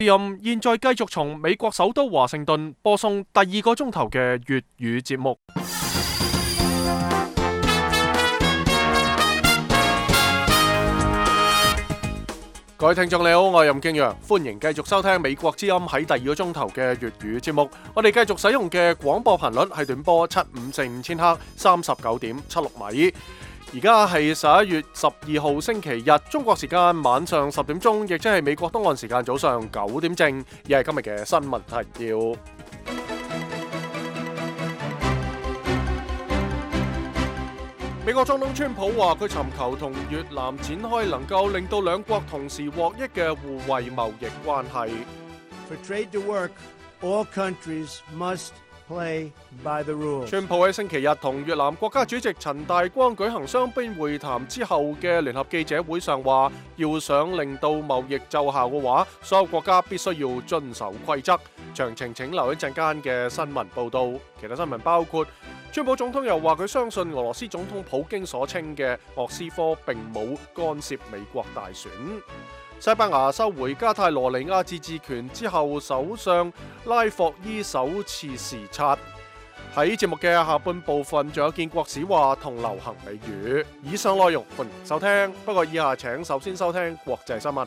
現在繼續從美國首都華盛頓播送第2個鐘頭嘅粵語節目。各位聽眾你好，我係任敬陽，歡迎繼續收聽美國之音喺第2個鐘頭嘅粵語節目。我哋繼續使用嘅廣播頻率係短波7545000赫39.76米。而家係11月12號星期日，中國時間晚上10點鐘，亦即係美國東岸時間早上9點正，亦係今日嘅新聞提要。美國總統川普話佢尋求同越南展開能夠令到兩國同時獲益嘅互惠貿易關係。 For trade to work, all countries must play by the rules. 川普喺星期日同越南國家主席陳大光舉行雙邊會談之後嘅聯合記者會上話，要想令到貿易奏效嘅話，所有國家必須要遵守規則。詳情請留一陣間嘅新聞報道。其他新聞包括，川普總統又話佢相信俄羅斯總統普京所稱嘅莫斯科並冇干涉美國大選。西班牙收回加泰羅尼亞自治權之後，首相拉霍伊首次視察。喺節目嘅下半部分，仲有建國史話同流行美語。以上內容歡迎收聽，不過以下請首先收聽國際新聞。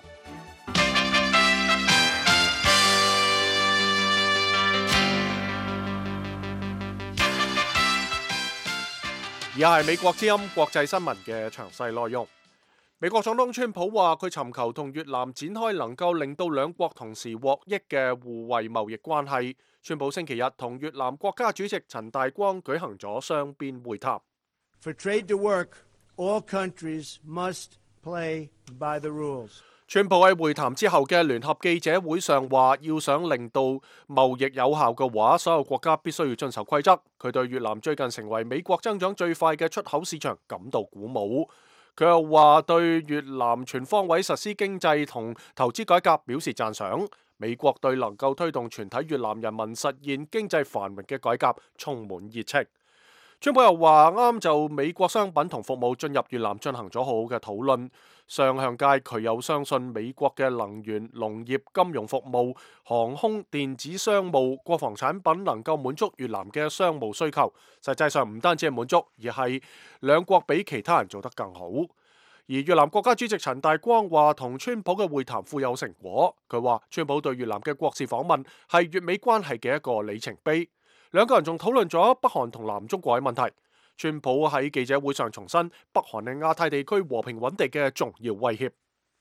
以下係美國之音國際新聞嘅詳細內容。美國總統川普話佢尋求同越南展開能夠令到兩國同時獲益嘅互惠貿易關係。川普星期日同越南國家主席陳大光舉行咗雙邊會談。 For trade to work, all countries must play by the rules. 川普喺會談之後嘅聯合記者會上話，要想令到貿易有效嘅話，所有國家必須要遵守規則。佢對越南最近成為美國增長最快嘅出口市場感到鼓舞。佢又話對越南全方位實施經濟同投資改革表示讚賞。美國對能夠推動全體越南人民實現經濟繁榮嘅改革充滿熱情。川普又話啱就美國商品同服務進入越南進行咗好好嘅討論。上向屆佢又相信美國嘅能源、農業、金融服務、航空、電子商務、國防產品能夠滿足越南嘅商務需求。實際上唔單止係滿足，而係兩國比其他人做得更好。而越南國家主席陳大光話同川普嘅會談富有成果。佢話川普對越南嘅國事訪問係越美關係嘅一個里程碑。兩個人仲討論咗北韓同南中國嘅問題。川普喺記者會上重申北韓係亞太地區和平穩定嘅重要威脅。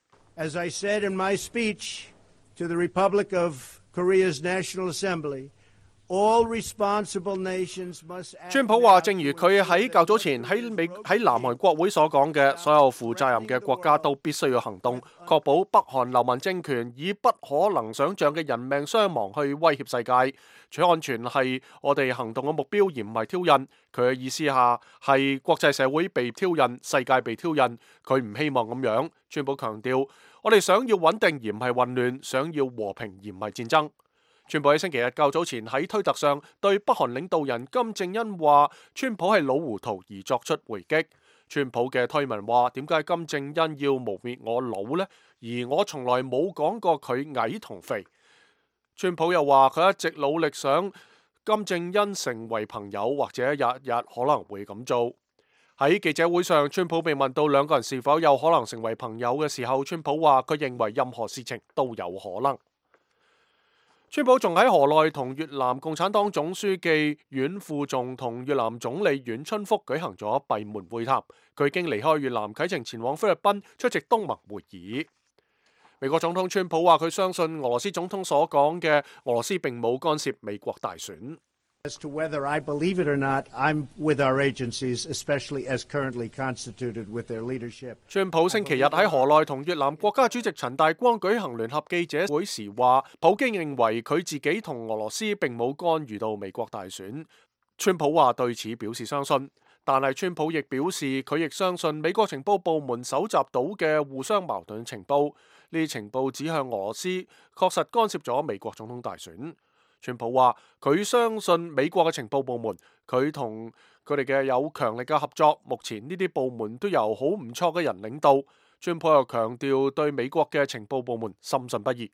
As I said in my speech to the Republic of Korea's National Assembly, all responsible nations must act. 川普話，正如佢喺較早前喺南韓國會所講嘅，所有負責任嘅國家都必須要行動，確保北韓流氓政權以不可能想象嘅人命傷亡去威脅世界。取安全係我哋行動嘅目標，而唔係挑釁。佢嘅意思下係國際社會被挑釁，世界被挑釁。佢唔希望咁樣。川普強調，我哋想要穩定而唔係混亂，想要和平而唔係戰爭。川普喺星期日較早前喺推特上對北韓領導人金正恩話，川普係老糊塗而作出回擊。川普嘅推文話，點解金正恩要污蔑我老呢？而我從來冇講過佢矮同肥。川普又話佢一直努力想金正恩成為朋友，或者日可能會咁做。喺記者會上，川普被問到兩個人是否有可能成為朋友嘅時候，川普話佢認為任何事情都有可能。川普仲喺河內同越南共產黨總書記阮富仲同越南總理阮春福舉行咗閉門會談。佢已經離開越南，啟程前往菲律賓出席東盟會議。美國總統川普話佢相信俄羅斯總統所講嘅俄羅斯並冇干涉美國大選。 As to whether I believe it or not, I'm with our agencies, especially as currently constituted with their leadership. 川普星期日喺河內同越南國家主席陳大光舉行聯合記者會時話，普京認為佢自己同俄羅斯並冇干預到美國大選。川普話對此表示相信，但係川普亦表示佢亦相信美國情報部門搜集到嘅互相矛盾情報，呢啲情報指向俄羅斯確實干涉咗美國總統大選。川普話佢相信美國嘅情報部門，佢同佢哋嘅有強力嘅合作。目前呢啲部門都由好唔錯嘅人領導。川普又強調對美國嘅情報部門深信不疑。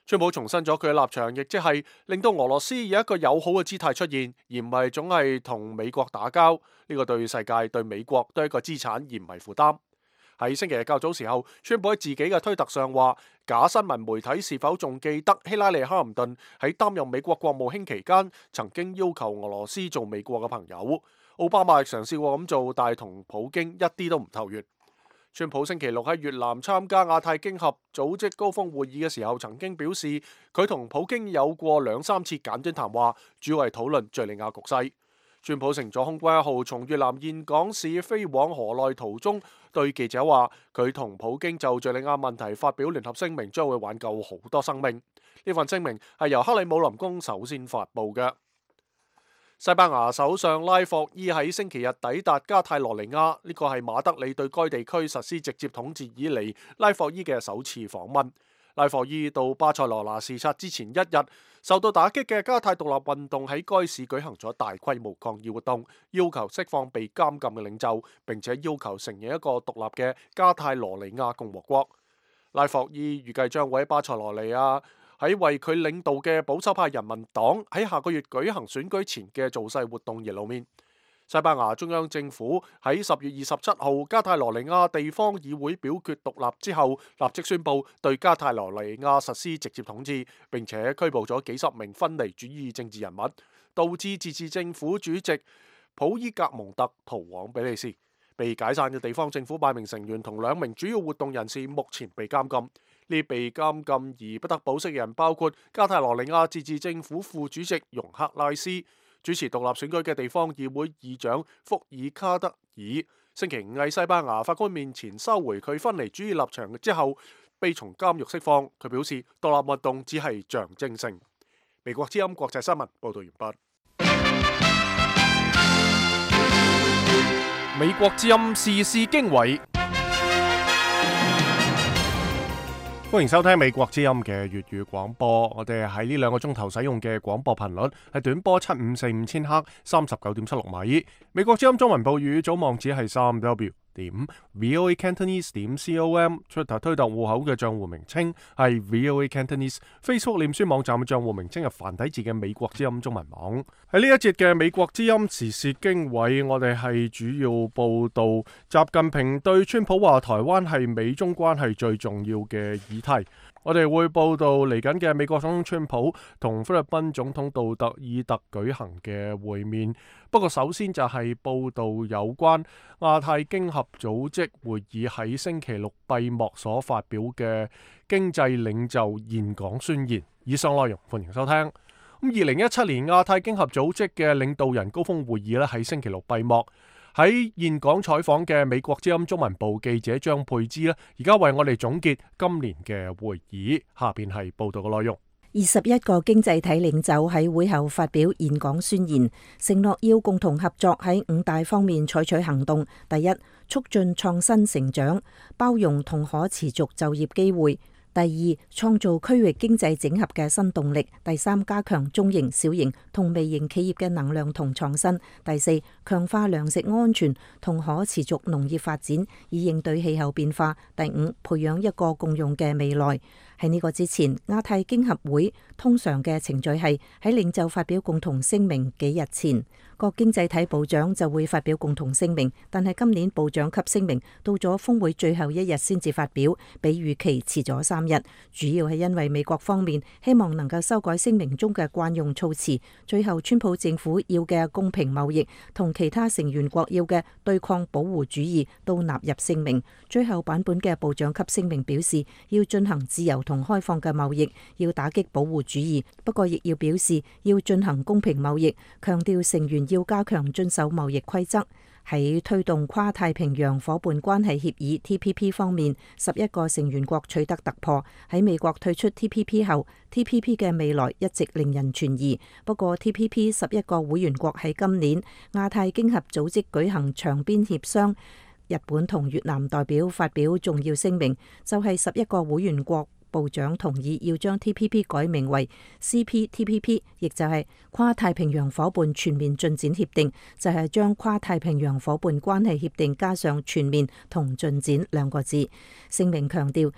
川普重申咗佢嘅立場，亦即係令到俄羅斯有一個友好嘅姿態出現，而唔係總係同美國打交。呢個對世界、對美國都係一個資產，而唔係負擔。喺星期日較早時候，川普喺自己嘅推特上話：假新聞媒體是否仲記得希拉里·克林頓喺擔任美國國務卿期間，曾經要求俄羅斯做美國嘅朋友？奧巴馬亦嘗試過咁做，但係同普京一啲都唔投緣。川普星期六喺越南參加亞太經合組織高峰會議嘅時候，曾經表示佢同普京有過2-3次簡短談話，主要係討論敘利亞局勢。川普乘咗空軍1號從越南峴港市飛往河內途中，對記者話佢同普京就敘利亞問題發表聯合聲明，將會挽救好多生命。呢份聲明係由克里姆林宮首先發布嘅。西班牙首相拉霍伊喺星期日抵達加泰羅尼亞，呢個係馬德里對該地區實施直接統治以嚟拉霍伊嘅首次訪問。拉霍伊到巴塞羅那視察之前一日，受到打擊嘅加泰獨立運動喺該市舉行咗大規模抗議活動，要求釋放被監禁嘅領袖，並且要求承認一個獨立嘅加泰羅尼亞共和國。拉霍伊預計將會喺巴塞羅尼亞喺為佢領導嘅保守派人民黨喺下個月舉行選舉前嘅造勢活動而露面。西班牙中央政府喺10月27號加泰羅尼亞地方議會表決獨立之後，立即宣布對加泰羅尼亞實施直接統治，並且拘捕咗幾十名分離主義政治人物，導致自治政府主席普伊格蒙特逃往比利時。被解散嘅地方政府8名成員同2名主要活動人士目前被監禁。呢被監禁而不得保釋嘅人包括加泰羅尼亞自治政府副主席容克拉斯、主持獨立選舉嘅地方議會議長福爾卡德爾。星期5喺西班牙法官面前收回佢分離主義立場之後，被從監獄釋放。佢表示獨立運動只係象徵性。美國之音國際新聞報道完畢。美國之音時事經緯。歡迎收聽美國之音嘅粵語廣播。我哋喺呢2個鐘頭使用嘅廣播頻率係短波7545千赫39.76米。美國之音中文部語組網址係3w.voacantonese.com。Twitter 推特戶口嘅賬戶名稱係 VOA Cantonese。Facebook 臉書網站嘅賬戶名稱係繁體字嘅美國之音中文網。喺呢一節嘅美國之音時事經緯，我哋係主要報道習近平對川普話台灣係美中關係最重要嘅議題。我哋會報道嚟緊嘅美國總統川普同菲律賓總統杜特爾特舉行嘅會面。不過首先就係報道有關亞太經合組織會議喺星期六閉幕所發表嘅經濟領袖峴港宣言。以上內容歡迎收聽。2017年亞太經合組織嘅領導人高峰會議咧喺星期六閉幕。喺峴港採訪嘅美國之音中文部記者張佩芝咧，而家為我哋總結今年嘅會議。下邊係報道嘅內容。 21個經濟體領袖喺會後發表峴港宣言，承諾要共同合作喺5大方面採取行動。第一，促進創新成長，包容同可持續就業機會。第二，創造區域經濟整合嘅新動力。第三，加強中型、小型同微型企業嘅能量同創新。第四，強化糧食安全同可持續農業發展，以應對氣候變化。第五，培養一個共用嘅未來。喺呢個之前，亞太經合會通常嘅程序係喺領袖發表共同聲明幾日前，各經濟體部長就會發表共同聲明。但係今年部長級聲明到咗峰會最後一日先至發表，比預期遲咗3日。主要係因為美國方面希望能夠修改聲明中嘅慣用措辭，最後川普政府要嘅公平貿易同其他成員國要嘅對抗保護主義都納入聲明。最後版本嘅部長級聲明表示要進行自由同開放嘅貿易，要打擊保護主義，不過亦要表示要進行公平貿易，強調成員要加強遵守貿易規則。喺推動跨太平洋夥伴關係協議 TPP 方面，11個成員國取得突破。喺美國退出 TPP 後， TPP 嘅未來一直令人存疑。不過 TPP 11個會員國喺今年亞太經合組織舉行場邊協商，日本同越南代表發表重要聲明，就係11個會員國部長同意要將 TPP 改名為 CPTPP， 亦就係跨太平洋夥伴全面進展協定，就係將跨太平洋夥伴關係協定加上全面同進展兩個字。聲明強調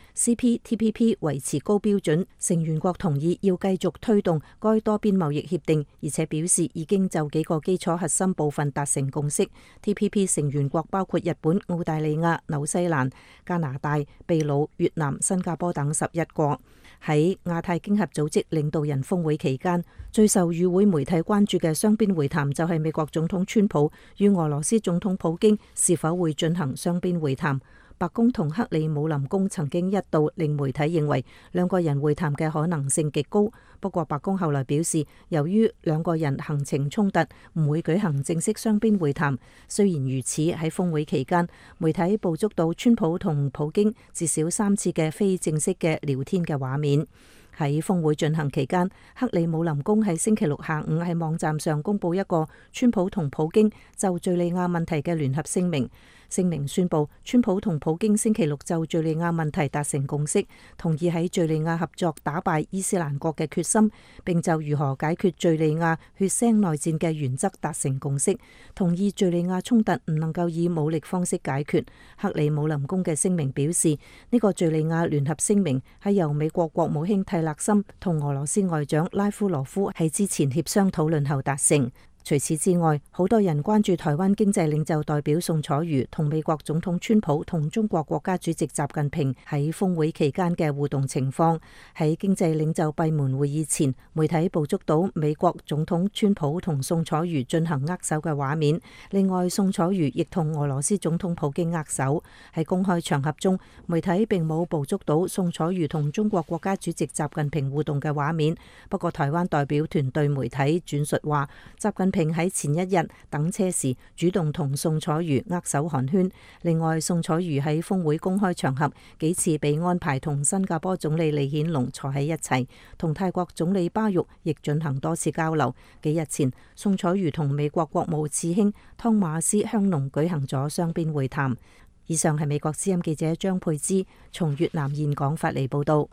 CPTPP 維持高標準，成員國同意要繼續推動該多邊貿易協定，而且表示已經就幾個基礎核心部分達成共識。TPP 成員國包括日本、澳大利亞、紐西蘭、加拿大、秘魯、越南、新加坡等11個。喺亞太經合組織領導人峰會期間，最受與會媒體關注嘅雙邊會談就係美國總統川普與俄羅斯總統普京是否會進行雙邊會談。白宮同克里姆林宮曾經一度令媒體認為兩個人會談嘅可能性極高，不過白宮後來表示，由於兩個人行程衝突，唔會舉行正式雙邊會談。雖然如此，喺峰會期間，媒體捕捉到川普同普京至少3次嘅非正式嘅聊天嘅畫面。喺峰會進行期間，克里姆林宮喺星期六下午喺網站上公佈一個川普同普京就敘利亞問題嘅聯合聲明。聲明宣布，川普同普京星期六就敘利亞問題達成共識，同意喺敘利亞合作打敗伊斯蘭國嘅決心，並就如何解決敘利亞血腥內戰嘅原則達成共識，同意敘利亞衝突唔能夠以武力方式解決。克里姆林宮嘅聲明表示，呢個敘利亞聯合聲明係由美國國務卿蒂勒森同俄羅斯外長拉夫羅夫喺之前協商討論後達成。除此之外，好多人關注台灣經濟領袖代表宋楚瑜同美國總統川普同中國國家主席習近平喺峰會期間嘅互動情況。喺經濟領袖閉門會議前，媒體捕捉到美國總統川普同宋楚瑜進行握手嘅畫面。另外，宋楚瑜亦同俄羅斯總統普京握手。喺公開場合中，媒體並冇捕捉到宋楚瑜同中國國家主席習近平互動嘅畫面。不過，台灣代表團對媒體轉述話，習近平喺前一日等車時主動同宋楚瑜握手寒暄。另外，宋楚瑜喺峰會公開場合幾次被安排同新加坡總理李顯龍坐喺一齊，同泰國總理巴育亦進行多次交流。幾日前，宋楚瑜同美國國務次卿湯馬斯香農舉行咗雙邊會談。以上係美國之音記者張佩芝從越南峴港發嚟報道。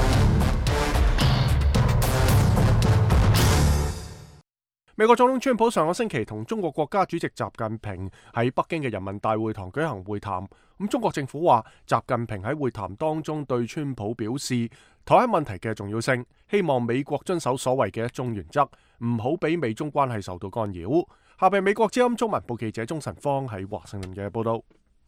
美國總統川普上個星期同中國國家主席習近平喺北京嘅人民大會堂舉行會談。中國政府話，習近平喺會談當中對川普表示台灣問題嘅重要性，希望美國遵守所謂嘅一中原則，唔好俾美中關係受到干擾。下邊美國之音中文部記者鍾晨芳喺華盛頓嘅報道。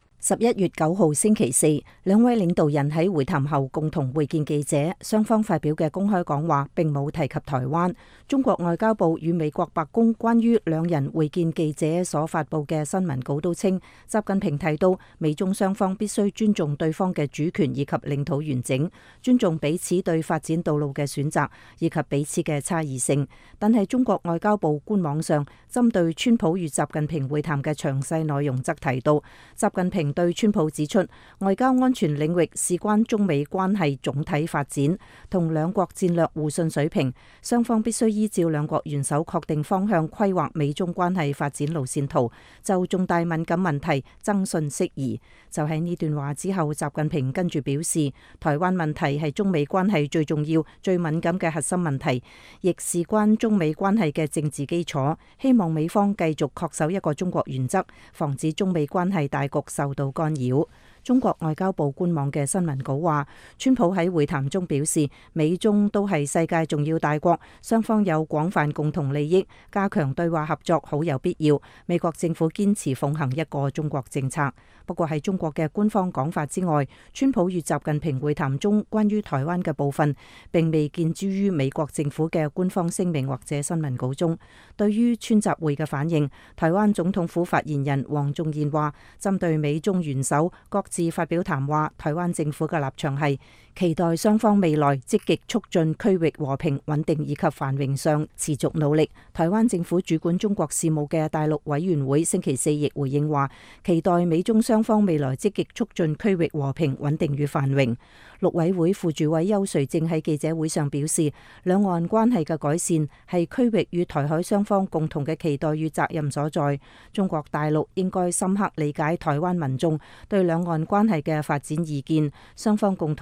11月9號星期四，兩位領導人喺會談後共同會見記者，雙方發表嘅公開講話並冇提及台灣。中國外交部與美國白宮關於兩人會見記者所發佈嘅新聞稿都稱，習近平提到美中雙方必須尊重對方嘅主權以及領土完整，尊重彼此對發展道路嘅選擇以及彼此嘅差異性。但係中國外交部官網上針對川普與習近平會談嘅詳細內容則提到，習近平對川普指出，外交安全領域事關中美關係總體發展同兩國戰略互信水平，雙方必須依照兩國元首確定方向規劃美中關係發展路線圖，就重大敏感問題徵詢釋疑。就喺呢段話之後，習近平跟住表示，台灣問題係中美關係最重要、最敏感嘅核心問題，亦事關中美關係嘅政治基礎，希望美方繼續恪守一個中國原則，防止中美關係大局受到干擾。中國外交部官網嘅新聞稿話，川普喺會談中表示，美中都係世界重要大國，雙方有廣泛共同利益，加強對話合作好有必要。美國政府堅持奉行一個中國政策。不過喺中國嘅官方講法之外，川普與習近平會談中關於台灣嘅部分並未見諸於美國政府嘅官方聲明或者新聞稿中。對於川習會嘅反應，台灣總統府發言人黃仲賢話，針對美中元首各自發表談話，台灣政府嘅立場係期待雙方未來積極促進區域和平穩定以及繁榮上持續努力。台灣政府主管中國事務嘅大陸委員會星期四亦回應話，期待美中雙方未來積極促進區域和平穩定與繁榮。陸委會副主委邱垂正喺記者會上表示，兩岸關係嘅改善係區域與台海雙方共同嘅期待與責任所在。中國大陸應該深刻理解台灣民眾對兩岸關係嘅發展意見，雙方共同尋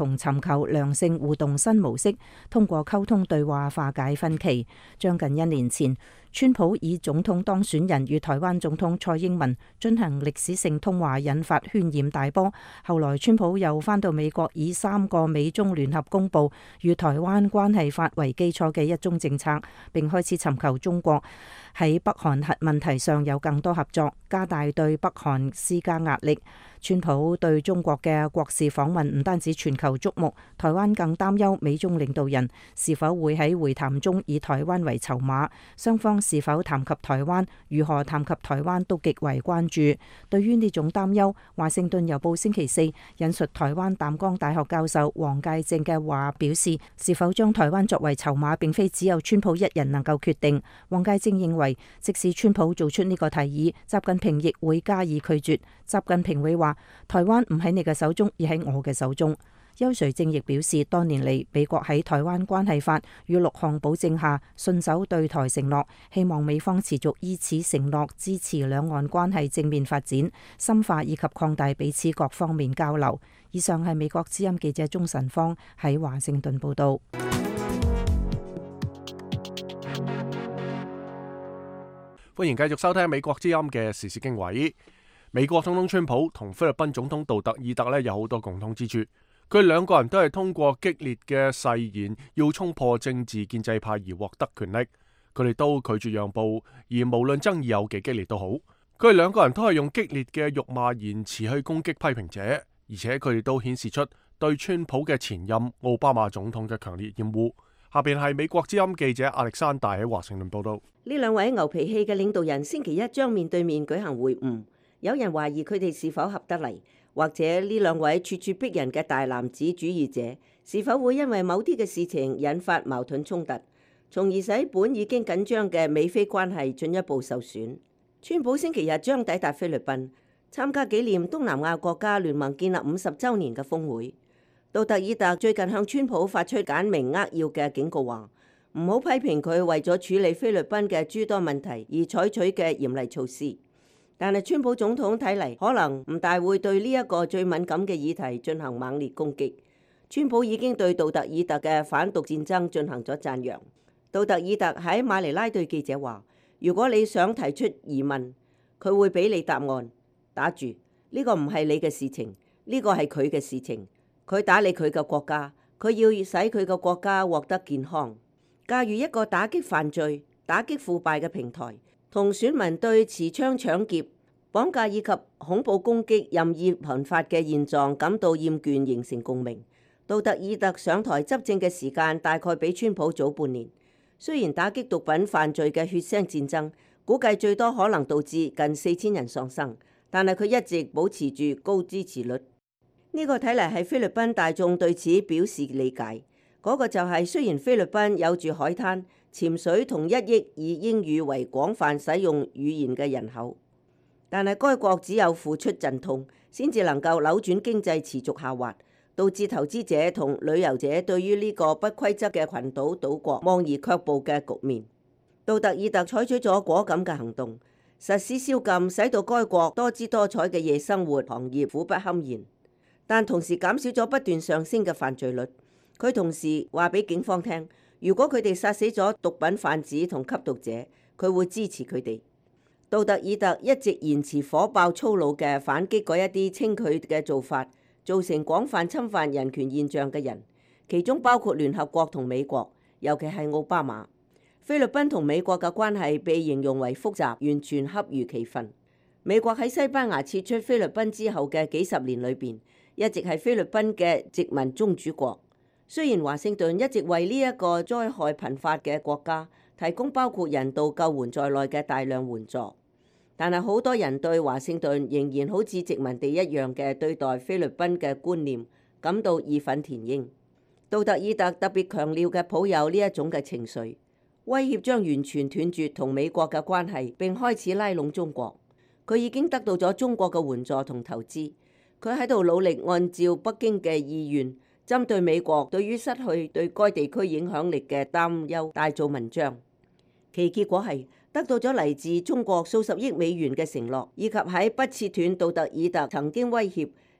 求良性互動新模式，通過溝通對話化解分歧。將近1年前，川普以總統當選人與台灣總統蔡英文進行歷史性通話，引發渲染大波。後來川普又返到美國，以3個美中聯合公佈與台灣關係法為基礎嘅一中政策，並開始尋求中國喺北韓核問題上有更多合作，加大對北韓施加壓力。川普對中國嘅國事訪問唔單止全球矚目，台灣更擔憂美中領導人是否會喺會談中以台灣為籌碼，雙方是否談及台灣、如何談及台灣都極為關注。對於呢種擔憂，華盛頓郵報星期4引述台灣淡江大學教授黃介正嘅話表示，是否將台灣作為籌碼並非只有川普一人能夠決定。黃介正認為，即使川普做出呢個提議，習近平亦會加以拒絕。習近平會話，台灣唔喺你嘅手中，而喺我嘅手中。邱瑞正亦表示，多年嚟美國喺台灣關係法與6項保證下信守對台承諾，希望美方持續依此承諾支持兩岸關係正面發展，深化以及擴大彼此各方面交流。以上係美國之音記者鍾晨芳喺華盛頓報道。 歡迎繼續收聽美國之音嘅時事經緯。美國總統川普同菲律賓總統杜特爾特有好多共通之處，佢兩個人都係通過激烈嘅誓言要衝破政治建制派而獲得權力，佢哋都拒絕讓步，而無論爭議有幾激烈都好，佢哋兩個人都係用激烈嘅辱罵言辭去攻擊批評者，而且佢哋都顯示出對川普嘅前任奧巴馬總統嘅強烈厭惡。下邊係美國之音記者亞歷山大喺華盛頓報道。 呢兩位牛脾氣嘅領導人星期一將面對面舉行會晤。有人懷疑佢哋是否合得嚟，或者呢兩位咄咄逼人嘅大男子主義者是否會因為某啲嘅事情引發矛盾衝突，從而使本已經緊張嘅美菲關係進一步受損。川普星期日將抵達菲律賓，參加紀念東南亞國家聯盟建立50週年嘅峰會。杜特爾特最近向川普發出簡明扼要嘅警告，話唔好批評佢為咗處理菲律賓嘅諸多問題而採取嘅嚴厲措施。但係川普總統睇嚟可能唔大會對呢一個最敏感嘅議題進行猛烈攻擊。川普已經對杜特爾特嘅反毒戰爭進行咗讚揚。杜特爾特喺馬尼拉對記者話，如果你想提出疑問，佢會俾你答案。打住，呢個唔係你嘅事情，呢個係佢嘅事情。佢打理佢嘅國家，佢要使佢嘅國家獲得健康。假如一個打擊犯罪、打擊腐敗嘅平台，同選民對持槍搶劫、綁架以及恐怖攻擊任意頻發嘅現狀感到厭倦，形成共鳴。杜特爾特上台執政嘅時間大概比川普早半年。雖然打擊毒品犯罪嘅血腥戰爭估計最多可能導致近4000人喪生，但係佢一直保持住高支持率。呢個睇嚟係菲律賓大眾對此表示理解。嗰個就係雖然菲律賓有住海灘、潛水同1億以英語為廣泛使用語言嘅人口，但係該國只有付出陣痛，先至能夠扭轉經濟持續下滑，導致投資者同旅遊者對於呢個不規則嘅群島島國望而卻步嘅局面。杜特爾特採取咗果敢嘅行動，實施宵禁，使到該國多姿多彩嘅夜生活行業苦不堪言，但同時減少咗不斷上升嘅犯罪率。佢同時話俾警方聽，如果佢哋殺死咗毒品販子同吸毒者，佢會支持佢哋。杜特爾特一直延遲火爆粗魯嘅反擊嗰一啲稱佢嘅做法造成廣泛侵犯人權現象嘅人，其中包括聯合國同美國，尤其係奧巴馬。菲律賓同美國嘅關係被形容為複雜，完全恰如其分。美國喺西班牙撤出菲律賓之後嘅幾十年裏邊，一直係菲律賓嘅殖民宗主國。雖然華盛頓一直為呢一個災害頻發嘅國家提供包括人道救援在內嘅大量援助，但係好多人對華盛頓仍然好似殖民地一樣嘅對待菲律賓嘅觀念感到義憤填膺。杜特爾特特別強調嘅抱有呢一種嘅情緒，威脅將完全斷絕同美國嘅關係，並開始拉攏中國。佢已經得到咗中國嘅援助同投資，佢喺度努力按照北京嘅意願，針對美國對於失去對該地區影響力嘅擔憂大做文章，其結果係得到咗嚟自中國數十億美元嘅承諾，以及喺不切斷杜特爾特曾經威脅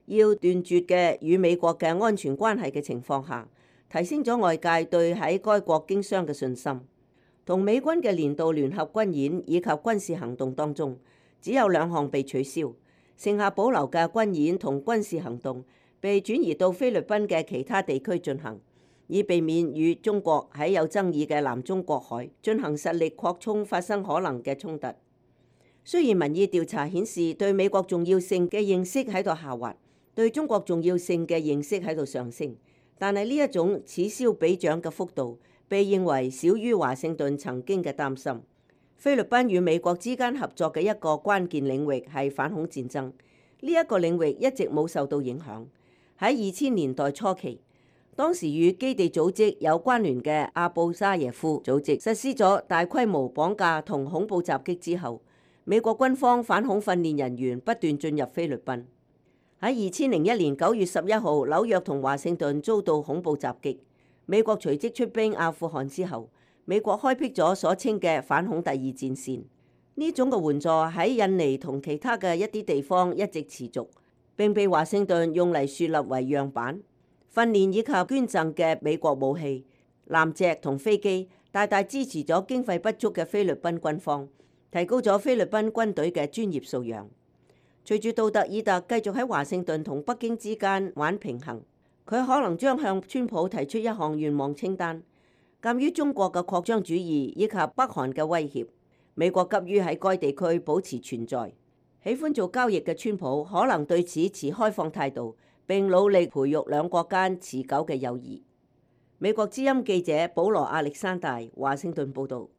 要斷絕嘅與美國嘅安全關係嘅情況下，提升咗外界對喺該國經商嘅信心。同美軍嘅年度聯合軍演以及軍事行動當中，只有2項被取消，剩下保留嘅軍演同軍事行動被轉移到菲律賓嘅其他地區進行，以避免與中國喺有爭議嘅南中國海進行實力擴充發生可能嘅衝突。雖然民意調查顯示對美國重要性嘅認識喺度下滑，對中國重要性嘅認識喺度上升，但係呢一種此消彼長嘅幅度被認為少於華盛頓曾經嘅擔心。菲律賓與美國之間合作嘅一個關鍵領域係反恐戰爭，呢一個領域一直冇受到影響。喺2000年代初期，當時與基地組織有關聯嘅阿布沙耶夫組織實施咗大規模綁架同恐怖襲擊之後，美國軍方反恐訓練人員不斷進入菲律賓。喺2001年9月11號，紐約同華盛頓遭到恐怖襲擊，美國隨即出兵阿富汗之後，美國開闢咗所稱嘅反恐第二戰線。呢種嘅援助喺印尼同其他嘅一啲地方一直持續，並被華盛頓用嚟樹立為樣板。訓練以及捐贈嘅美國武器、艦隻同飛機大大支持咗經費不足嘅菲律賓軍方，提高咗菲律賓軍隊嘅專業素養。隨住杜特爾特繼續喺華盛頓同北京之間玩平衡，佢可能將向川普提出一項願望清單。鑑於中國嘅擴張主義以及北韓嘅威脅，美國急於喺該地區保持存在。喜歡做交易嘅川普可能對此持開放態度，並努力培育兩國間持久嘅友誼。美國之音記者保羅亞歷山大，華盛頓報導。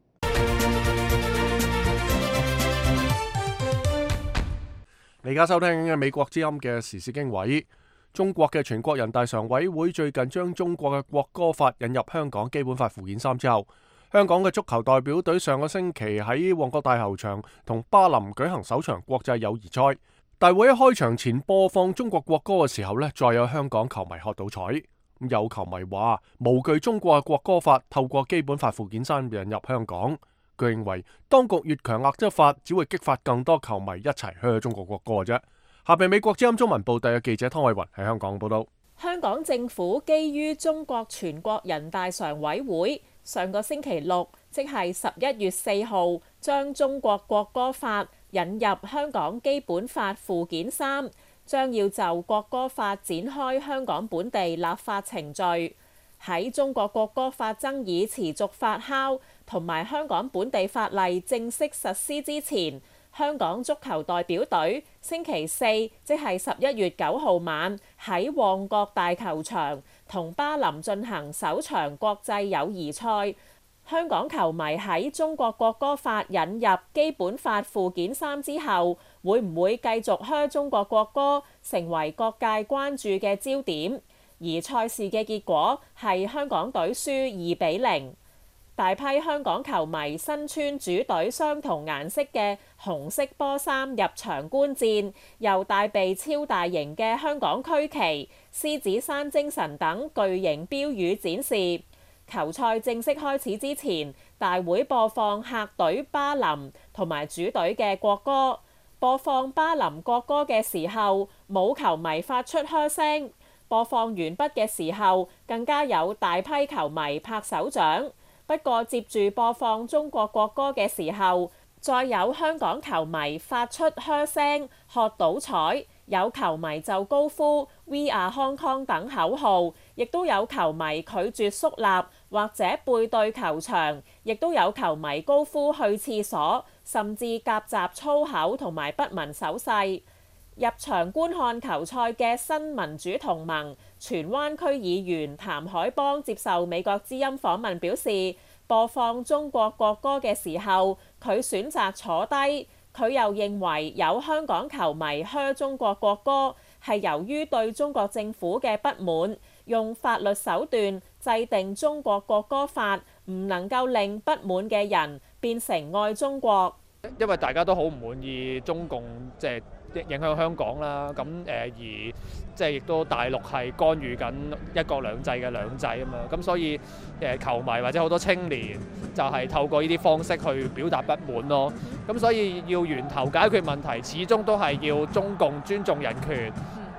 你而家收聽嘅美國之音嘅時事經緯，中國嘅全國人大常委會最近將中國嘅國歌法引入香港基本法附件3之後，香港嘅足球代表隊上個星期喺旺角大球場同巴林舉行首場國際友誼賽。大會喺開場前播放中國國歌嘅時候呢，再有香港球迷喝倒彩。有球迷話無懼中國嘅國歌法透過基本法附件3引入香港。佢認為當局越強壓執法，只會激發更多球迷一齊噓中國國歌嘅啫。下邊美國之音中文報道嘅記者湯偉雲喺香港報道。 香港政府基於中國全國人大常委會上個星期六，即係11月4號，將中國國歌法引入香港基本法附件3，將要就國歌法展開香港本地立法程序。喺中國國歌法爭議持續發酵同埋香港本地法例正式實施之前，香港足球代表隊星期四，即係11月9號晚喺旺角大球場同巴林進行首場國際友誼賽。香港球迷喺中國國歌法引入基本法附件3之後，會唔會繼續噓中國國歌，成為各界關注嘅焦點。而賽事嘅結果係香港隊輸2-0。大批香港球迷身穿主隊相同顏色嘅紅色波衫入場觀戰，又帶備超大型嘅香港區旗、獅子山精神等巨型標語展示。球賽正式開始之前，大會播放客隊巴林同埋主隊嘅國歌。播放巴林國歌嘅時候，冇球迷發出噓聲。播放完畢嘅時候，更加有大批球迷拍手掌。不過接住播放中國國歌嘅時候，再有香港球迷發出噓聲、喝倒彩，有球迷就高呼 We are Hong Kong 等口號，亦都有球迷拒絕肅立或者背對球場，亦都有球迷高呼去廁所，甚至夾雜粗口同埋不文手勢。入場觀看球賽嘅新民主同盟荃灣區議員譚海邦接受美國之音訪問表示，播放中國國歌嘅時候，佢選擇坐低。佢又認為有香港球迷噓中國國歌係由於對中國政府嘅不滿，用法律手段制定中國國歌法，唔能夠令不滿嘅人變成愛中國。 因為大家都好唔滿意中共即係影響香港啦，咁而即係亦都大陸係干預緊一國兩制嘅兩制啊嘛，咁所以球迷或者好多青年就係透過呢啲方式去表達不滿咯，咁所以要源頭解決問題，始終都係要中共尊重人權，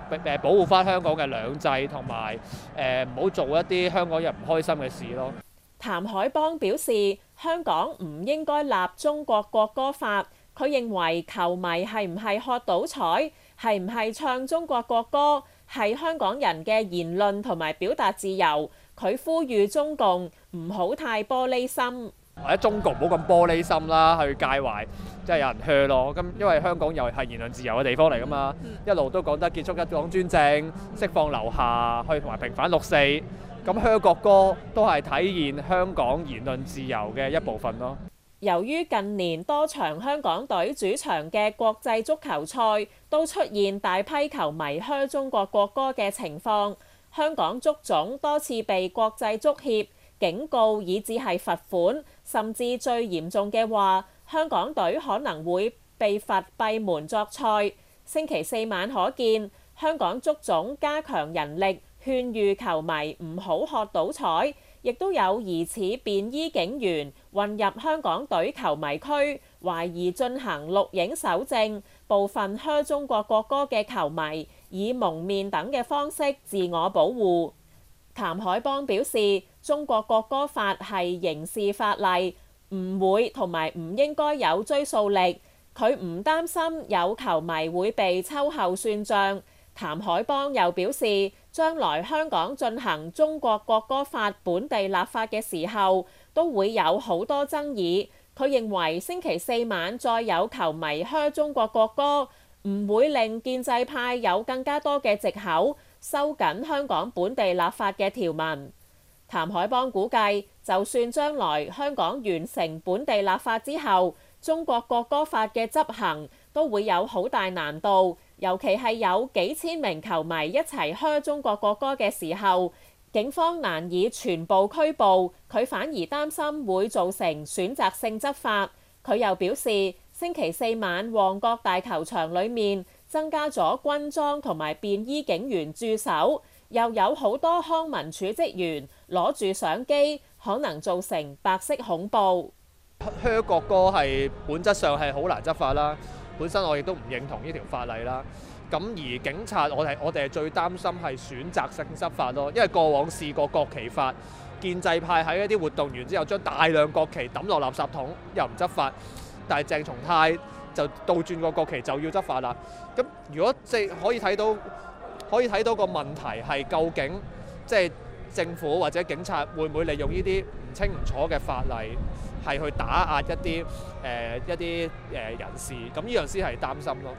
保護翻香港嘅兩制，同埋唔好做一啲香港人唔開心嘅事咯。 譚凱邦表示，香港唔應該立中國國歌法。佢認為球迷係唔係喝倒彩，係唔係唱中國國歌，係香港人嘅言論同埋表達自由。佢呼籲中共唔好太玻璃心， 或者中共唔好咁玻璃心啦，去介懷即係有人靴咯。咁因為香港又係言論自由嘅地方嚟㗎嘛，一路都講得結束一黨專政、釋放劉夏，去同埋平反六四。咁靴國歌都係體現香港言論自由嘅一部分咯。 由於近年多場香港隊主場嘅國際足球賽都出現大批球迷靴中國國歌嘅情況，香港足總多次被國際足協警告，以至係罰款，甚至最嚴重嘅話，香港隊可能會被罰閉門作賽。星期四晚可見，香港足總加強人力，勸喻球迷唔好喝倒彩，亦都有疑似便衣警員混入香港隊球迷區，懷疑進行錄影搜證，部分靴中國國歌嘅球迷以蒙面等嘅方式自我保護。譚凱邦表示，中國國歌法係刑事法例，唔會同埋唔應該有追溯力。佢唔擔心有球迷會被秋後算賬。譚凱邦又表示，將來香港進行中國國歌法本地立法嘅時候，都會有好多爭議。佢認為星期四晚再有球迷靴中國國歌，唔會令建制派有更加多嘅藉口收緊香港本地立法嘅條文。譚凱邦估計，就算將來香港完成本地立法之後，中國國歌法嘅執行都會有好大難度。尤其係有幾千名球迷一齊靴中國國歌嘅時候，警方難以全部拘捕，佢反而擔心會造成選擇性執法。佢又表示，星期四晚旺角大球場裡面增加咗軍裝同埋便衣警員駐守，又有好多康文署職員攞住相機，可能造成白色恐怖。 靴國歌係本質上係好難執法啦。本身我亦都唔認同呢條法例啦，咁而警察我哋係最擔心係選擇性執法咯，因為過往試過國旗法，建制派喺一啲活動完之後將大量國旗抌落垃圾桶，又唔執法，但係鄭松泰就倒轉個國旗就要執法啦。咁如果即係可以睇到個問題係究竟即係政府或者警察會唔會利用呢啲唔清唔楚嘅法例，係去打壓一啲人士，咁呢樣先係擔心咯。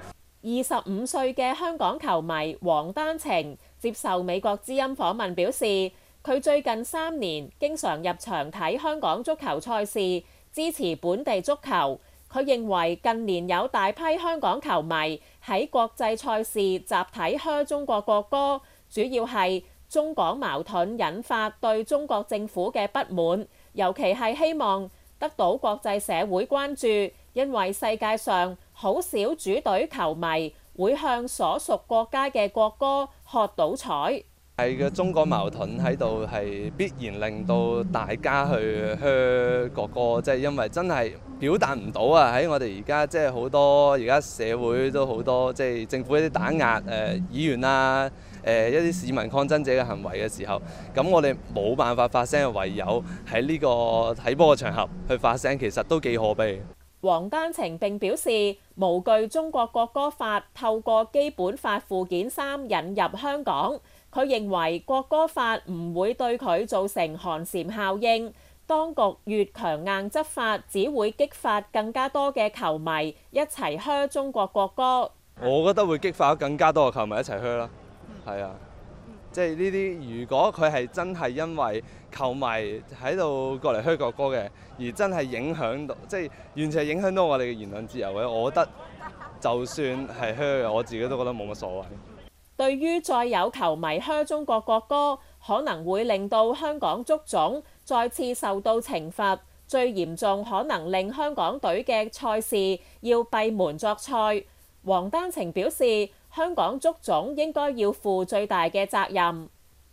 25歲嘅香港球迷黃丹晴接受美國之音訪問表示，佢最近3年經常入場睇香港足球賽事，支持本地足球。佢認為近年有大批香港球迷喺國際賽事集體靴中國國歌，主要係中港矛盾引發對中國政府嘅不滿，尤其係希望得到國際社會關注，因為世界上好少主隊球迷會向所屬國家嘅國歌喝倒彩。 係嘅，中港矛盾喺度係必然令到大家去靴國歌，即係因為真係表達唔到啊！喺我哋而家即係好多而家社會都好多即係政府一啲打壓議員啊，一啲市民抗爭者嘅行為嘅時候，咁我哋冇辦法發聲，唯有喺呢個睇波嘅場合去發聲，其實都幾可悲。 黃丹晴並表示，無懼中國國歌法透過基本法附件3引入香港。佢認為國歌法唔會對佢造成寒蟬效應，當局越強硬執法，只會激發更加多嘅球迷一齊靴中國國歌。 我覺得會激發更加多嘅球迷一齊靴啦，係啊，即係呢啲如果佢係真係因為球迷喺度過嚟靴國歌嘅，而真係影響到，即係完全係影響到我哋嘅言論自由嘅，我覺得就算係靴嘅，我自己都覺得冇乜所謂。 對於再有球迷靴中國國歌，可能會令到香港足總再次受到懲罰，最嚴重可能令香港隊嘅賽事要閉門作賽。黃丹晴表示，香港足總應該要負最大嘅責任。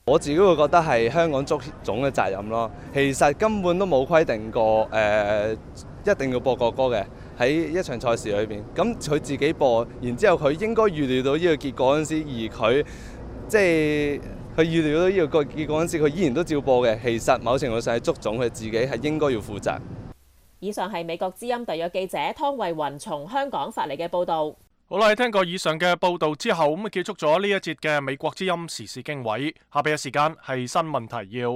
我自己會覺得係香港足協總嘅責任咯。其實根本都冇規定過一定要播國歌嘅喺一場賽事裏邊。咁佢自己播，然之後佢應該預料到呢個結果嗰陣時，而佢即係佢預料到呢個結果嗰陣時，佢依然都照播嘅。其實某程度上係足總佢自己係應該要負責。 以上係美國之音特約記者湯慧雲從香港發嚟嘅報導。 好啦，聽過以上嘅報導之後，咁結束咗呢一節嘅美國之音時事經緯。下邊嘅時間係新聞提要。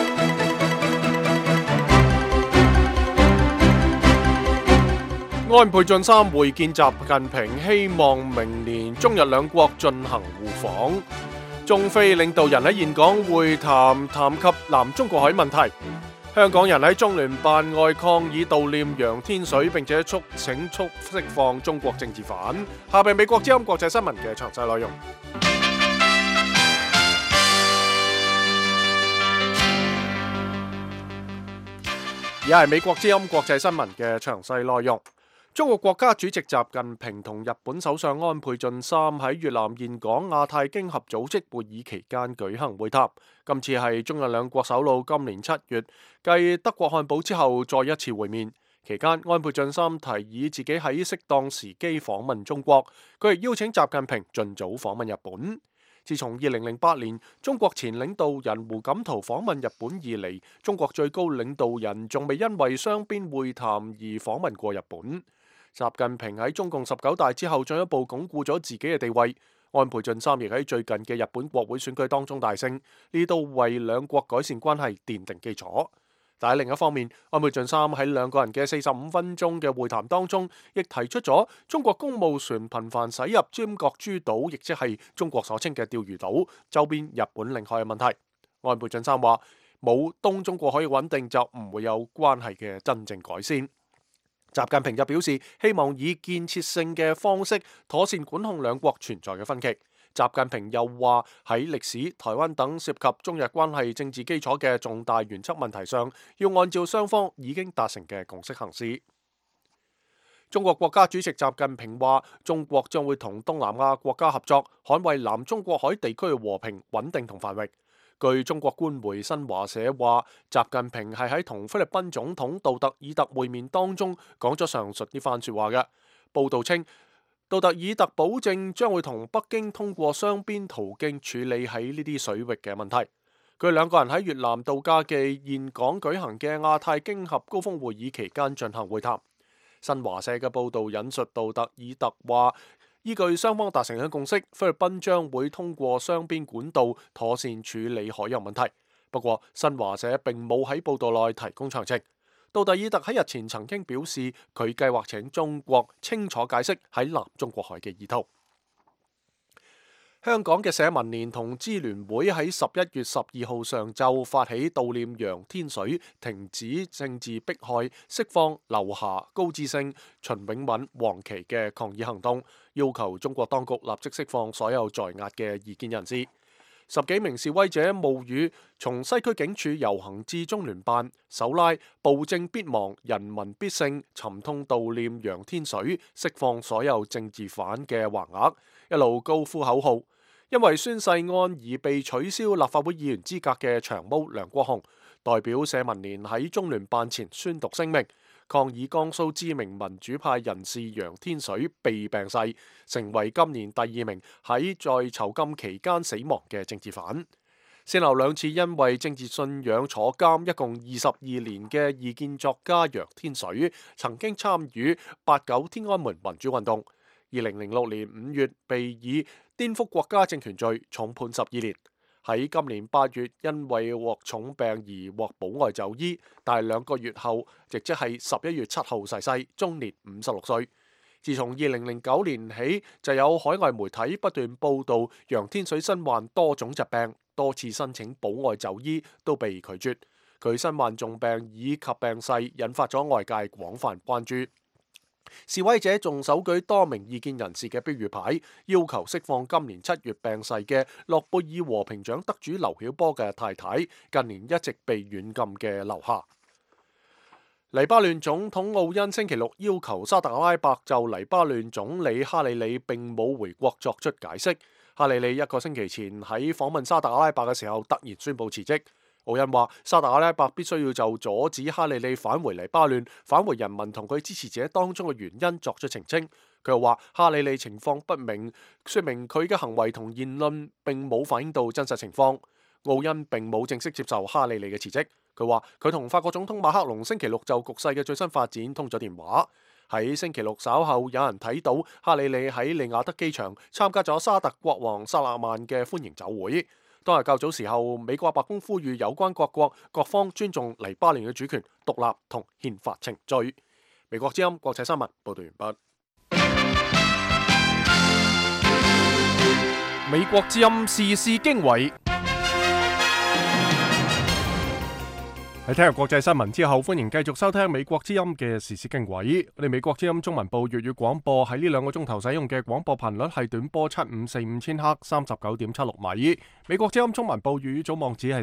安倍晉三會見習近平，希望明年中日兩國進行互訪。中非領導人喺峴港會談及南中國海問題。香港人喺中聯辦外抗議悼念楊天水，並且促釋放中國政治犯。下邊美國之音國際新聞嘅詳細內容。而係美國之音國際新聞嘅詳細內容。中國國家主席習近平同日本首相安倍晉三喺越南峴港亞太經合組織會議期間舉行會談。今次係中日兩國首腦今年7月繼德國漢堡之後再一次會面。期間，安倍晉三提議自己喺適當時機訪問中國，佢亦邀請習近平盡早訪問日本。自從2008年中國前領導人胡錦濤訪問日本以嚟，中國最高領導人仲未因為雙邊會談而訪問過日本。習近平喺中共19大之後進一步鞏固咗自己嘅地位。安倍晉三亦喺最近嘅日本國會選舉當中大勝，呢度為兩國改善關係奠定基礎。但係另一方面，安倍晉三喺兩個人嘅45分鐘嘅會談當中，亦提出咗中國公務船頻繁駛入尖閣諸島，亦即係中國所稱嘅釣魚島周邊日本領海嘅問題。安倍晉三話：冇東中國可以穩定，就唔會有關係嘅真正改善。習近平就表示，希望以建設性嘅方式妥善管控兩國存在嘅分歧。習近平又話喺歷史、台灣等涉及中日關係政治基礎嘅重大原則問題上，要按照雙方已經達成嘅共識行事。中國國家主席習近平話，中國將會同東南亞國家合作，捍衛南中國海地區嘅和平、穩定同繁榮。據中國官媒新華社話，習近平係喺同菲律賓總統杜特爾特會面當中講咗上述呢番說話嘅。報道稱，杜特爾特保證將會同北京通過雙邊途徑處理喺呢啲水域嘅問題。佢兩個人喺越南度假嘅峴港舉行嘅亞太經合高峰會議期間進行會談。新華社嘅報道引述杜特爾特話，依據雙方達成嘅共識，菲律賓將會通過雙邊管道妥善處理海洋問題。不過，新華社並冇喺報道內提供詳情。杜特爾特喺日前曾經表示，佢計劃請中國清楚解釋喺南中國海嘅意圖。香港嘅社民連同支聯會喺11月12號上晝發起悼念楊天水、停止政治迫害、釋放劉霞、高志勝、秦永敏、黃琦嘅抗議行動，要求中國當局立即釋放所有在押嘅異見人士。10幾名示威者冒雨從西區警署遊行至中聯辦，手拉暴政必亡、人民必勝、沉痛悼念楊天水、釋放所有政治犯嘅橫額，一路高呼口號。因為宣誓案而被取消立法會議員資格嘅長毛梁國雄代表社民連喺中聯辦前宣讀聲明，抗議江蘇知名民主派人士楊天水被病逝，成為今年第2名在囚禁期間死亡嘅政治犯。先後2次因為政治信仰坐監一共22年嘅異見作家楊天水，曾經參與89天安門民主運動。2006年5月被以顛覆國家政權罪重判12年，喺今年8月因為獲重病而獲保外就醫，但係2個月後，亦即係11月7號逝世，終年56歲。自從2009年起，就有海外媒體不斷報道楊天水身患多種疾病，多次申請保外就醫都被拒絕。佢身患重病以及病逝，引發咗外界廣泛關注。示威者仲手舉多名異見人士嘅標語牌，要求釋放今年7月病逝嘅諾貝爾和平獎得主劉曉波嘅太太，近年一直被軟禁嘅劉霞。黎巴嫩總統奧恩星期六要求沙特阿拉伯就黎巴嫩總理哈里里並冇回國作出解釋。 哈里利一個星期前喺訪問沙特阿拉伯嘅時候，突然宣布辭職。奧恩話：沙特阿拉伯必須要就阻止哈里利返回黎巴嫩、返回人民同佢支持者當中嘅原因作出澄清。佢又話：哈里利情況不明，說明佢嘅行為同言論並冇反映到真實情況。奧恩並冇正式接受哈里利嘅辭職。佢話：佢同法國總統馬克龍星期六就局勢嘅最新發展通咗電話。喺星期六稍後，有人睇到哈里利喺利雅得機場參加咗沙特國王薩勒曼嘅歡迎酒會。當日較早時候，美國白宮呼籲有關各國各方尊重黎巴嫩嘅主權、獨立同憲法程序。美國之音國際新聞報道完畢。美國之音時事經緯。喺聽入國際新聞之後，歡迎繼續收聽美國之音嘅時事經緯。我哋美國之音中文部粵語廣播喺呢2個鐘頭使用嘅廣播頻率係短波7545千赫39.76米。美國之音中文部粵語總網址係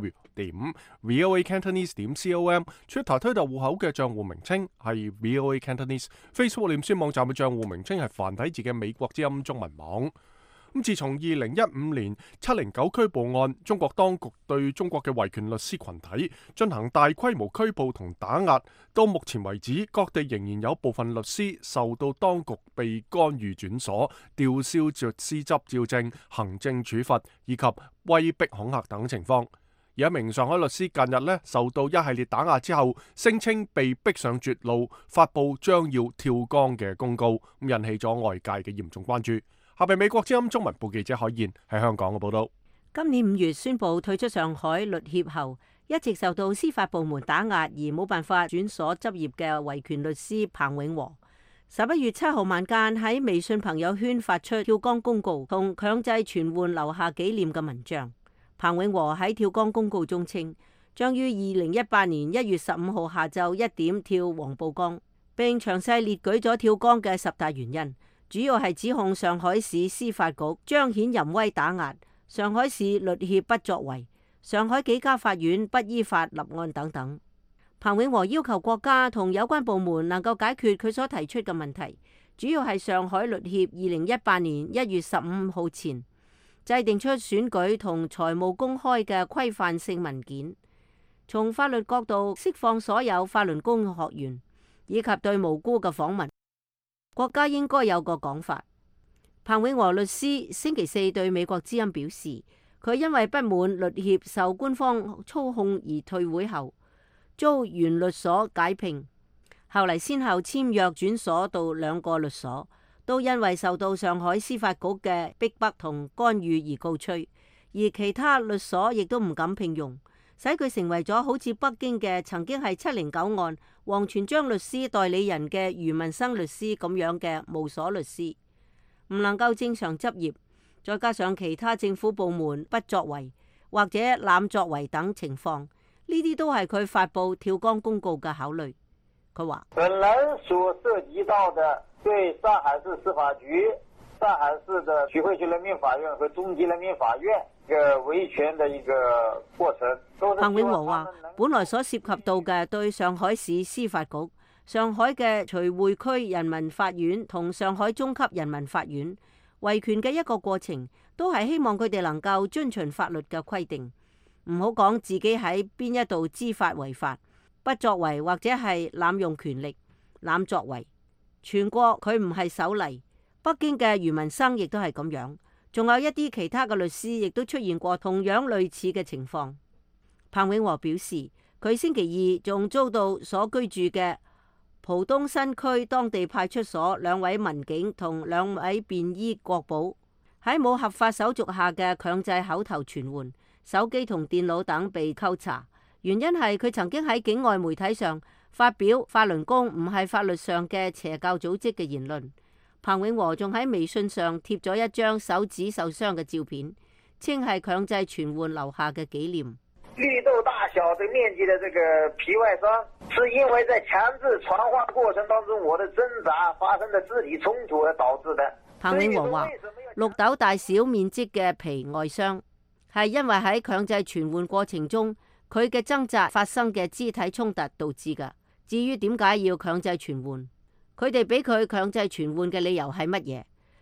3w.voacantonese.com。出台推特戶口嘅賬戶名稱係 VOA Cantonese。Facebook 臉書網站嘅賬戶名稱係繁體字嘅美國之音中文網。自從2015年709拘捕案，中國當局對中國嘅維權律師群體進行大規模拘捕同打壓，到目前為止，各地仍然有部分律師受到當局被干預轉所、吊銷律師執照證、行政處罰以及威逼恐嚇等情況。而一名上海律師近日受到一系列打壓之後，聲稱被逼上絕路，發布將要跳江嘅公告，引起咗外界嘅嚴重關注。下邊美國之音中文部記者海燕喺香港嘅報道。 今年5月宣布退出上海律協後，一直受到司法部門打壓而冇辦法轉所執業嘅維權律師彭永和，11月7號晚間喺微信朋友圈發出跳江公告同強制傳喚留下紀念嘅文章。彭永和喺跳江公告中稱，將於2018年1月15號下晝1點跳黃浦江，並詳細列舉咗跳江嘅10大原因。主要係指控上海市司法局彰顯淫威打壓，上海市律協不作為，上海幾家法院不依法立案等等。彭永和要求國家同有關部門能夠解決佢所提出嘅問題，主要係上海律協2018年1月15號前制定出選舉同財務公開嘅規範性文件，從法律角度釋放所有法輪功學員，以及對無辜嘅訪問。國家應該有個講法。彭永和律師星期4對美國之音表示，佢因為不滿律協受官方操控而退會後，遭原律所解聘，後嚟先後簽約轉所到2個律所，都因為受到上海司法局嘅逼迫同干預而告吹，而其他律所亦都唔敢聘用，使佢成為咗好似北京嘅曾經係709案王全璋律師代理人嘅余文生律師咁樣嘅無所律師，唔能夠正常執業，再加上其他政府部門不作為或者濫作為等情況，呢啲都係佢發布跳江公告嘅考慮。佢話： 本人所涉及到的對上海市司法局、上海市的徐匯區人民法院和中級人民法院嘅維權的一個過程。 彭永和話：本來所涉及到嘅對上海市司法局、上海嘅徐匯區人民法院同上海中級人民法院維權嘅一個過程，都係希望佢哋能夠遵循法律嘅規定，唔好講自己喺邊一度知法違法、不作為或者係濫用權力、濫作為。全國佢唔係首例，北京嘅余文生亦都係咁樣，仲有一啲其他嘅律師亦都出現過同樣類似嘅情況。彭永和表示，佢星期2仲遭到所居住嘅浦東新區當地派出所2位民警同2位便衣國保喺冇合法手續下嘅強制口頭傳喚，手機同電腦等被扣查，原因係佢曾經喺境外媒體上發表法輪功唔係法律上嘅邪教組織嘅言論。彭永和仲喺微信上貼咗一張手指受傷嘅照片，稱係強制傳喚留下嘅紀念。 綠豆大小的面積的這個皮外傷，是因為在強制傳喚過程當中，我的掙扎發生的肢體衝突而導致的。 彭永和話：綠豆大小面積嘅皮外傷係因為喺強制傳喚過程中，佢嘅掙扎發生嘅肢體衝突導致㗎。至於點解要強制傳喚，佢哋俾佢強制傳喚嘅理由係乜嘢？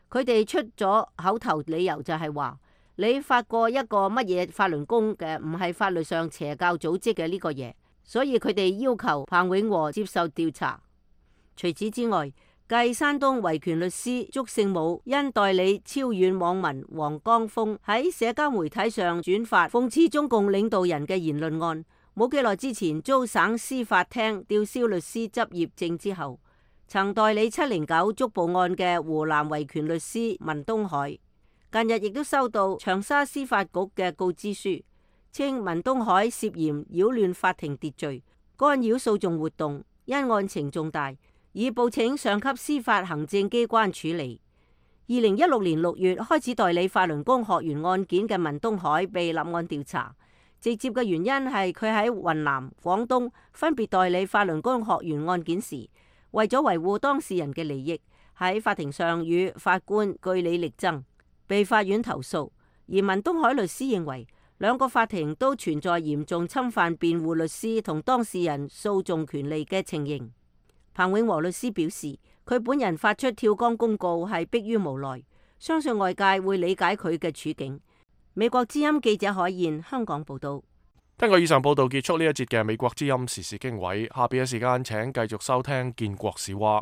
佢哋出咗口頭理由就係話，你發過一個乜嘢法輪功嘅，唔係法律上邪教組織嘅呢個嘢，所以佢哋要求彭永和接受調查。除此之外，繼山東維權律師祝聖武因代理超遠網民黃江峰喺社交媒體上轉發諷刺中共領導人嘅言論案，冇幾耐之前遭省司法廳吊銷律師執業證之後，曾代理709捉捕案嘅湖南維權律師文東海，近日亦都收到長沙司法局嘅告知書，稱文東海涉嫌擾亂法庭秩序、干擾訴訟活動，因案情重大，已報請上級司法行政機關處理。2016年6月開始代理法輪功學員案件嘅文東海被立案調查，直接嘅原因係佢喺雲南、廣東分別代理法輪功學員案件時，為咗維護當事人嘅利益，喺法庭上與法官據理力爭，被法院投訴。而文東海律師認為，兩個法庭都存在嚴重侵犯辯護律師同當事人訴訟權利嘅情形。彭永和律師表示，佢本人發出跳江公告係迫於無奈，相信外界會理解佢嘅處境。美國之音記者海燕香港報道。 聽過以上報道，結束呢一節嘅美國之音時事經緯。下邊嘅時間，請繼續收聽建國史話。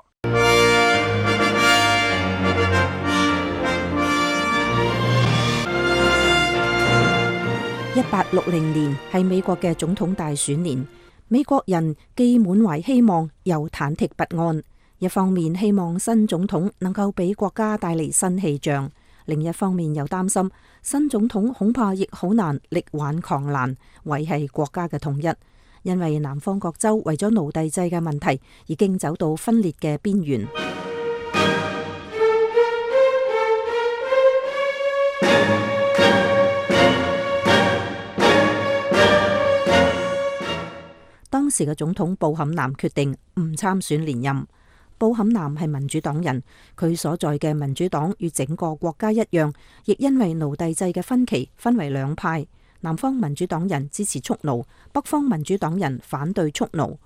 1860年係美國嘅總統大選年，美國人既滿懷希望，又忐忑不安。一方面希望新總統能夠俾國家帶嚟新氣象，另一方面又擔心新總統恐怕亦好難力挽狂瀾，維繫國家嘅統一。因為南方各州為咗奴隸制嘅問題，已經走到分裂嘅邊緣。當時嘅總統布坎南決定唔參選連任。布坎南係民主黨人，佢所在嘅民主黨與整個國家一樣，亦因為奴隸制嘅分歧分為兩派。南方民主黨人支持蓄奴，北方民主黨人反對蓄奴。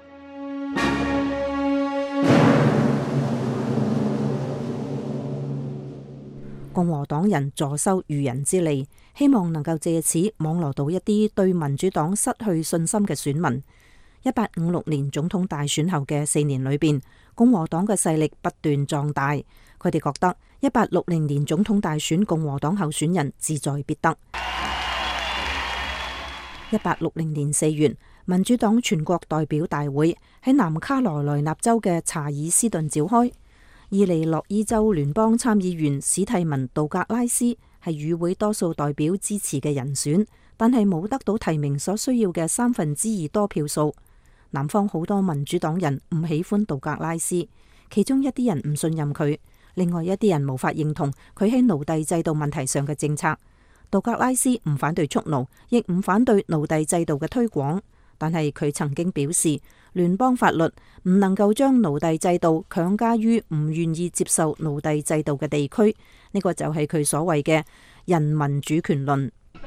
共和黨人坐收漁人之利，希望能夠借此網羅到一啲對民主黨失去信心嘅選民。1856年總統大選後嘅4年裏邊，共和黨嘅勢力不斷壯大。佢哋覺得1860年總統大選共和黨候選人志在必得。1860年4月，民主黨全國代表大會喺南卡羅來納州嘅查爾斯頓召開。伊利諾伊州聯邦參議員史蒂文·杜格拉斯係與會多數代表支持嘅人選，但係冇得到提名所需要嘅2/3多票數。南方好多民主黨人唔喜歡杜格拉斯，其中一啲人唔信任佢，另外一啲人無法認同佢喺奴隸制度問題上嘅政策。杜格拉斯唔反對蓄奴，亦唔反對奴隸制度嘅推廣，但係佢曾經表示，聯邦法律唔能夠將奴隸制度強加於唔願意接受奴隸制度嘅地區，呢個就係佢所謂嘅人民主權論。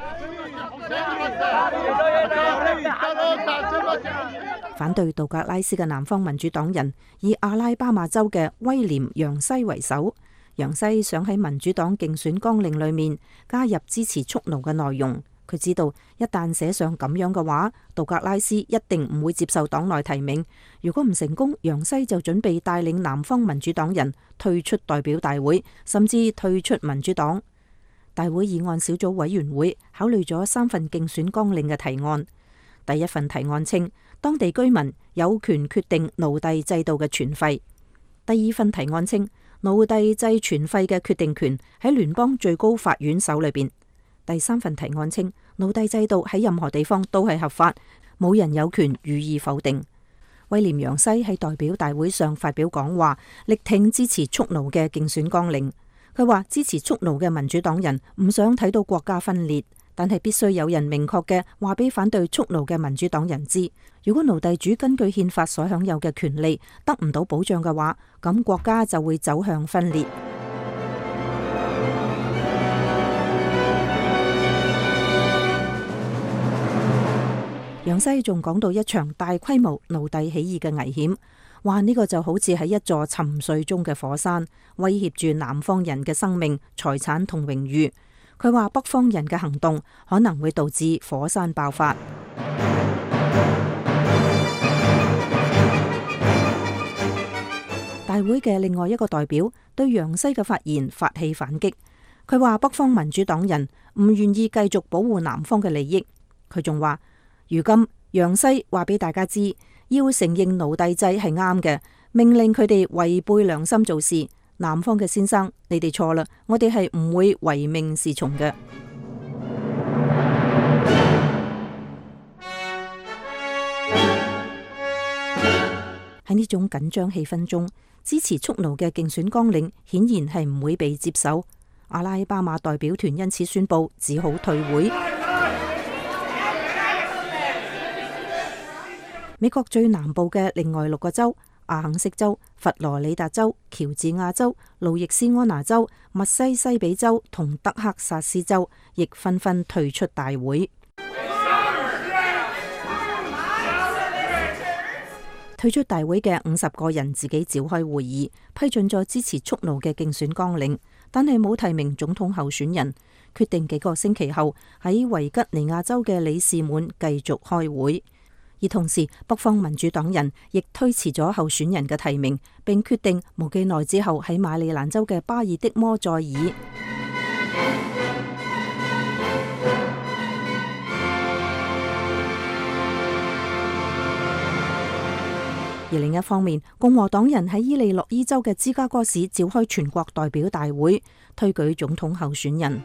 反對杜格拉斯嘅南方民主黨人以阿拉巴馬州嘅威廉楊西為首。楊西想喺民主黨競選綱領裏面加入支持蓄奴嘅內容。佢知道一旦寫上咁樣嘅話，杜格拉斯一定唔會接受黨內提名。如果唔成功，楊西就準備帶領南方民主黨人退出代表大會，甚至退出民主黨。大會議案小組委員會考慮咗3份競選綱領嘅提案。第一份提案稱，當地居民有權決定奴隸制度嘅存廢。第二份提案稱，奴隸制存廢嘅決定權喺聯邦最高法院手裏邊。第三份提案稱，奴隸制度喺任何地方都係合法，冇人有權予以否定。威廉楊西喺代表大會上發表講話，力挺支持蓄奴嘅競選綱領。佢話支持蓄奴嘅民主黨人唔想睇到國家分裂，但係必須有人明確嘅話俾反對蓄奴嘅民主黨人知，如果奴隸主根據憲法所享有嘅權利得唔到保障嘅話，咁國家就會走向分裂。楊西仲講到一場大規模奴隸起義嘅危險， 話呢個就好似係一座沉睡中嘅火山，威脅住南方人嘅生命、財產同榮譽。佢話北方人嘅行動可能會導致火山爆發。大會嘅另外一個代表對楊西嘅發言發起反擊。佢話北方民主黨人唔願意繼續保護南方嘅利益。佢仲話，如今楊西話俾大家知，要承認奴隸制係啱嘅，命令佢哋違背良心做事。南方嘅先生，你哋錯啦，我哋係唔會唯命是從嘅。喺呢種緊張氣氛中，支持蓄奴嘅競選綱領顯然係唔會被接受。阿拉巴馬代表團因此宣布只好退會。美國最南部嘅另外6個州，阿肯色州、佛羅里達州、喬治亞州、路易斯安那州、密西西比州同德克薩斯州，亦紛紛退出大會。退出大會嘅50個人自己召開會議，批准咗支持蓄奴嘅競選綱領，但係冇提名總統候選人。決定幾個星期後喺維吉尼亞州嘅里士滿繼續開會。而同時，北方民主黨人亦推遲咗候選人嘅提名，並決定無幾耐之後喺馬里蘭州嘅巴爾的摩再議。而另一方面，共和黨人喺伊利諾伊州嘅芝加哥市召開全國代表大會，推舉總統候選人。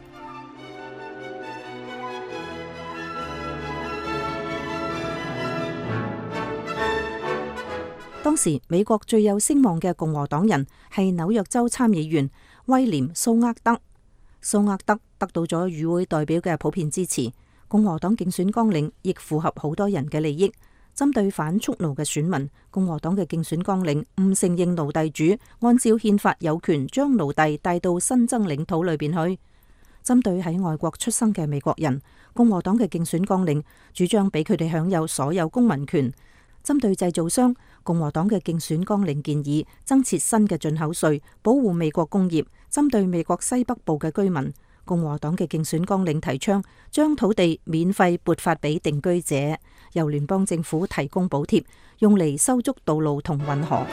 當時美國最有聲望嘅共和黨人係紐約州參議員威廉蘇厄德。蘇厄德得到咗與會代表嘅普遍支持，共和黨競選綱領亦符合好多人嘅利益。針對反蓄奴嘅選民，共和黨嘅競選綱領唔承認奴隸主按照憲法有權將奴隸帶到新增領土裏邊去。針對喺外國出生嘅美國人，共和黨嘅競選綱領主張俾佢哋享有所有公民權。針對製造商，共和黨嘅競選綱領建議增設新嘅進口稅，保護美國工業。針對美國西北部嘅居民，共和黨嘅競選綱領提倡將土地免費撥發俾定居者，由聯邦政府提供補貼，用嚟修築道路同運河。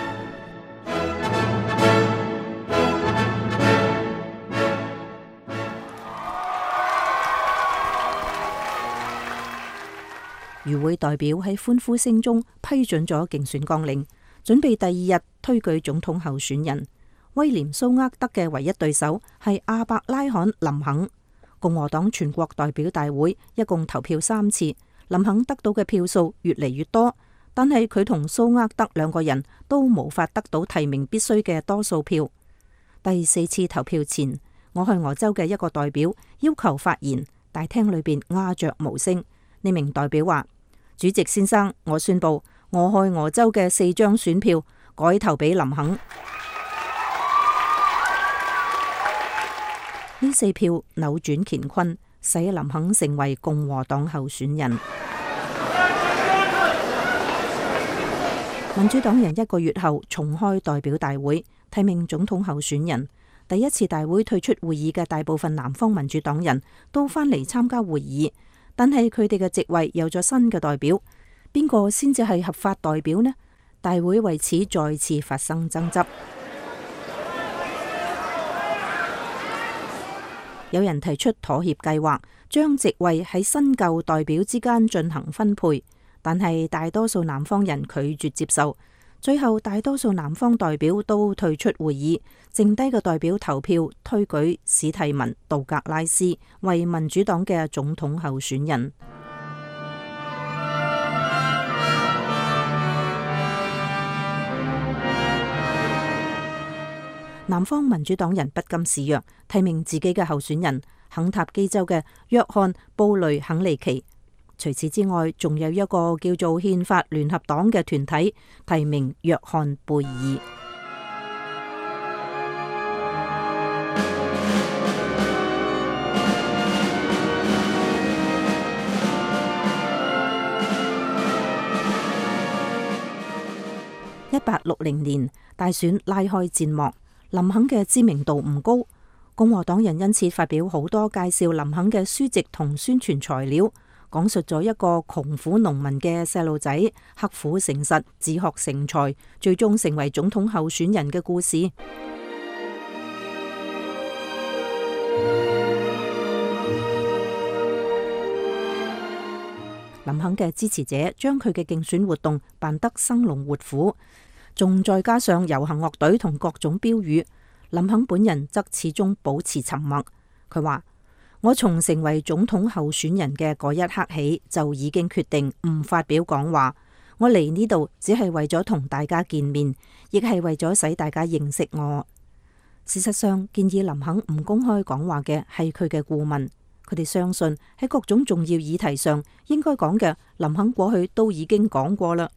與會代表喺歡呼聲中批准咗競選綱領，準備第2日推舉總統候選人。威廉蘇厄德嘅唯一對手係阿伯拉罕林肯。共和黨全國代表大會一共投票3次，林肯得到嘅票數越嚟越多，但係佢同蘇厄德兩個人都無法得到提名必須嘅多數票。第4次投票前，俄亥俄州嘅一個代表要求發言，大廳裏邊鴉雀無聲。呢名代表話：主席先生，我宣布俄亥俄州嘅4張選票改投俾林肯。呢4票扭轉乾坤，使林肯成為共和黨候選人。民主黨人1個月後重開代表大會，提名總統候選人。第一次大會退出會議嘅大部分南方民主黨人都返嚟參加會議，但係佢哋嘅席位有咗新嘅代表，邊個先至係合法代表呢？大會為此再次發生爭執。有人提出妥協計劃，將席位喺新舊代表之間進行分配，但係大多數南方人拒絕接受。最後大多數南方代表都退出會議，剩低嘅代表投票推舉史蒂文·杜格拉斯為民主黨嘅總統候選人。南方民主黨人不甘示弱，提名自己嘅候選人肯塔基州嘅約翰·布雷肯尼奇。除此之外，仲有一個叫做憲法聯合黨嘅團體提名約翰·貝爾。 1860年大選拉開戰幕，林肯嘅知名度唔高，共和黨人因此發表好多介紹林肯嘅書籍同宣傳材料，講述咗一個窮苦農民嘅細路仔刻苦誠實、自學成才，最終成為總統候選人嘅故事。林肯嘅支持者將佢嘅競選活動辦得生龍活虎，仲再加上遊行樂隊同各種標語。林肯本人則始終保持沉默。佢話：我從成為總統候選人嘅嗰一刻起，就已經決定唔發表講話。我嚟呢度只係為咗同大家見面，亦係為咗使大家認識我。事實上，建議林肯唔公開講話嘅係佢嘅顧問。佢哋相信喺各種重要議題上應該講嘅，林肯過去都已經講過啦。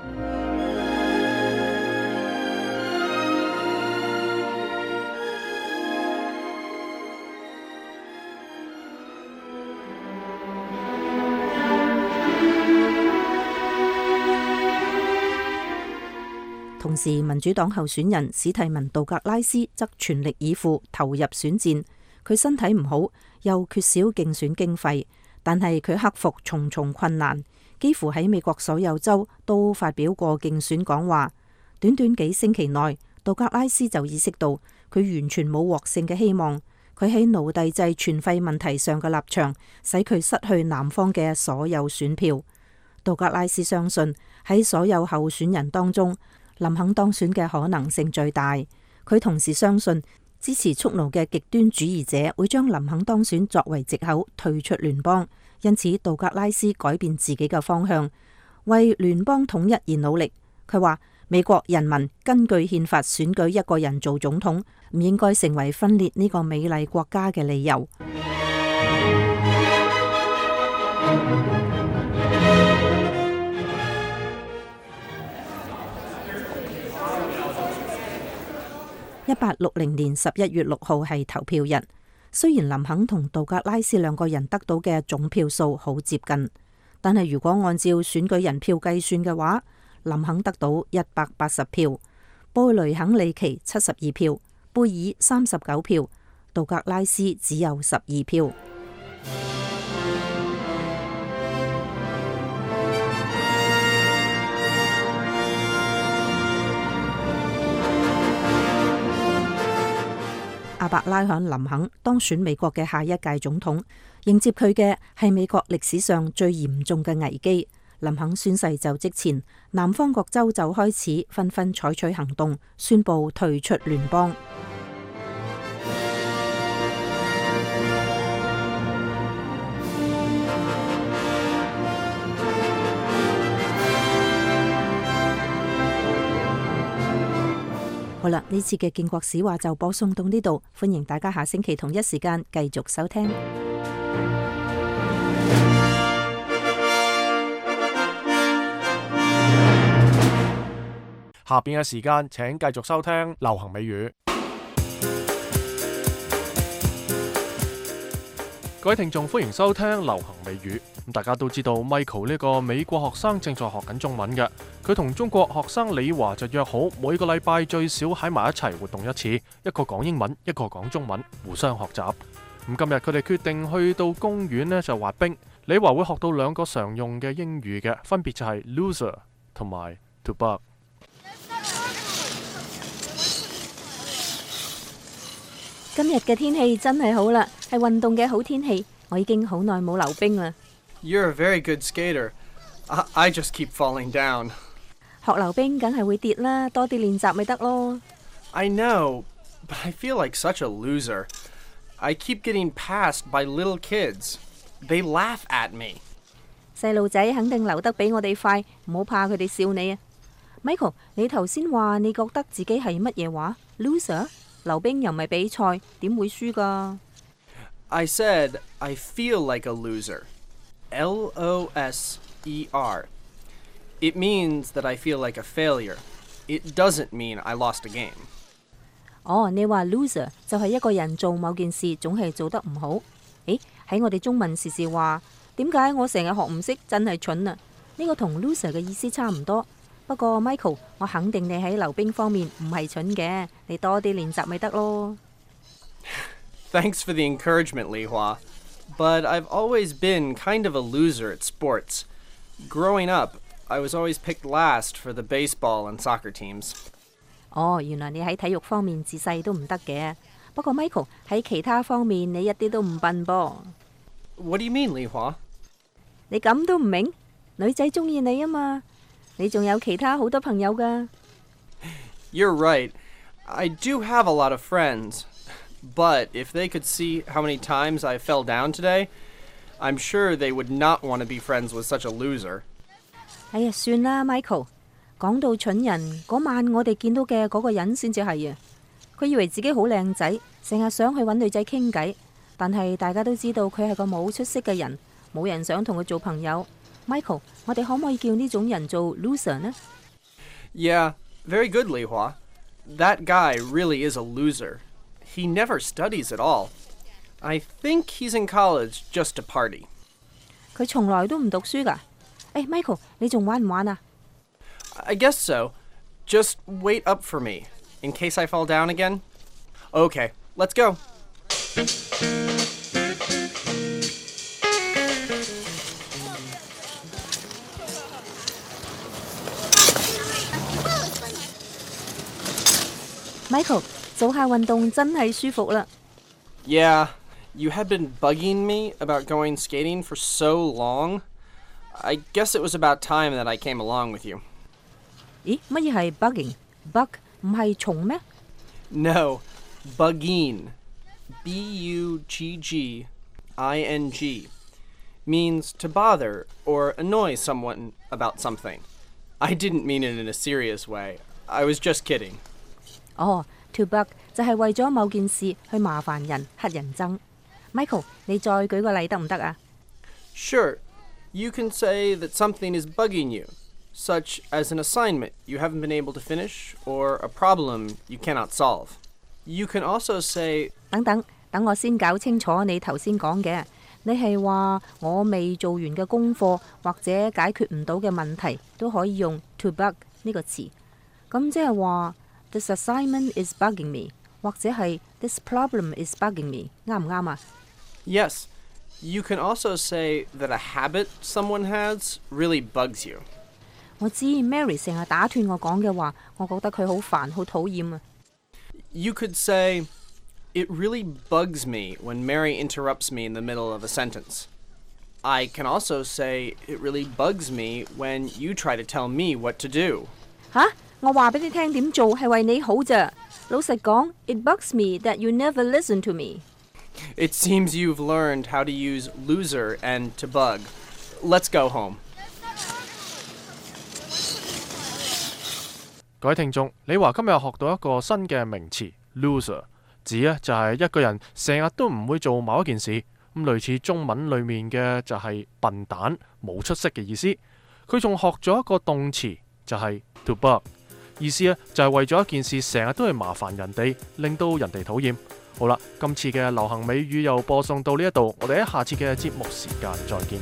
同時，民主黨候選人史蒂文·杜格拉斯則全力以赴投入選戰。佢身體唔好，又缺少競選經費，但係佢克服重重困難，幾乎喺美國所有州都發表過競選講話。短短幾星期內，杜格拉斯就意識到佢完全冇獲勝嘅希望。佢喺奴隸制全廢問題上嘅立場，使佢失去南方嘅所有選票。杜格拉斯相信喺所有候選人當中，林肯當選嘅可能性最大。佢同時相信支持蓄奴嘅極端主義者會將林肯當選作為藉口退出聯邦，因此杜格拉斯改變自己嘅方向，為聯邦統一而努力。佢話：美國人民根據憲法選舉一個人做總統，唔應該成為分裂呢個美麗國家嘅理由。1860年11月6號係投票日。雖然林肯同杜格拉斯兩個人得到嘅總票數好接近，但係如果按照選舉人票計算嘅話，林肯得到180票，布雷肯利奇72票，貝爾39票，杜格拉斯只有12票。阿伯拉罕·林肯當選美國嘅下一屆總統，迎接佢嘅係美國歷史上最嚴重嘅危機。林肯宣誓就職前，南方各州就開始紛紛採取行動，宣布退出聯邦。好啦，呢次嘅建國史話就播送到呢度，歡迎大家下星期同一時間繼續收聽。 下邊嘅時間，請繼續收聽流行美語。各位聽眾，歡迎收聽流行美語。大家都知道 Michael 呢個美國學生正在學緊中文嘅，佢同中國學生李華就約好每個禮拜最少喺埋一齊活動一次，一個講英文，一個講中文，互相學習。咁今日佢哋決定去到公園呢就滑冰。李華會學到兩個常用嘅英語嘅，分別就係 loser 同埋 to bug。 今日嘅天氣真係好啦，係運動嘅好天氣。我已經好耐冇溜冰啦。 You're a very good skater. I just keep falling down. 學溜冰梗係會跌啦，多啲練習咪得咯。 I know, but I feel like such a loser. I keep getting passed by little kids. They laugh at me. 細路仔肯定溜得比我哋快，唔好怕佢哋笑你啊。Michael， 你頭先話你覺得自己係乜嘢話 ？Loser？ 溜冰又唔係比賽，點會輸㗎？ I said I feel like a loser. L-O-S-E-R. It means that I feel like a failure. It doesn't mean I lost a game. 哦，你話 loser 就係一個人做某件事總係做得唔好。誒，喺我哋中文時時話，點解我成日學唔識，真係蠢啊！呢個同 loser 嘅意思差唔多。 不過 Michael， 我肯定你喺溜冰方面唔係蠢嘅，你多啲練習咪得咯。 Thanks for the encouragement, Li Hua. But I've always been kind of a loser at sports. Growing up, I was always picked last for the baseball and soccer teams. 哦，原來你喺體育方面自細都唔得嘅。不過 Michael 喺其他方面你一啲都唔笨噃。 What do you mean, Li Hua? 你咁都唔明？女仔中意你啊嘛，你仲有其他好多朋友㗎。 You're right. I do have a lot of friends. But if they could see how many times I fell down today, I'm sure they would not want to be friends with such a loser. 哎呀，算啦 ，Michael。講到蠢人，嗰晚我哋見到嘅嗰個人先至係啊。佢以為自己好靚仔，成日想去揾女仔傾偈，但係大家都知道佢係個冇出息嘅人，冇人想同佢做朋友。Michael， 我哋可唔可以叫呢種人做 loser 呢？ Yeah, very good, Li Hua. That guy really is a loser. He never studies at all. I think he's in college just to party. 佢從來都唔讀書㗎。Michael， 你仲玩唔玩啊？ I guess so. Just wait up for me, in case I fall down again. Okay, let's go. Michael， 做下運動真係舒服啦。 Yeah, you had been bugging me about going skating for so long. I guess it was about time that I came along with you. 咦，乜嘢係 bugging？bug 唔係蟲咩？ No, bugging. B-U-G-G-I-N-G. Means to bother or annoy someone about something. I didn't mean it in a serious way. I was just kidding. 哦，to bug 就係為咗某件事去麻煩人、乞人憎。Michael， 你再舉個例得唔得啊？ Sure. You can say that something is bugging you, such as an assignment you haven't been able to finish or a problem you cannot solve. You can also say... 等我先搞清楚你頭先講嘅。你係話我未做完嘅功課或者解決唔到嘅問題都可以用 to bug 呢個詞。咁即係話 This assignment is bugging me， 或者係 This problem is bugging me， 啱唔啱啊？ Yes. You can also say that a habit someone has really bugs you. 我知 Mary 成日打斷我講嘅話，我覺得佢好煩，好討厭啊。 You could say, it really bugs me when Mary interrupts me in the middle of a sentence. I can also say, it really bugs me when you try to tell me what to do. 吓，我話俾你聽點做係為你好咋。老實講 ，It bugs me that you never listen to me. It seems you've learned how to use loser and to bug. Let's go home. 各位聽眾，李華今日學到一個新嘅名詞 loser， 指呢就係一個人成日都唔會做某一件事，咁類似中文裡面嘅就係笨蛋、冇出息嘅意思。佢仲學咗一個動詞，就係 to bug， 意思呢就係為咗一件事成日都係麻煩人哋，令到人哋討厭。好啦，今次嘅流行美語又播送到呢一度，我哋喺下次嘅節目時間再見。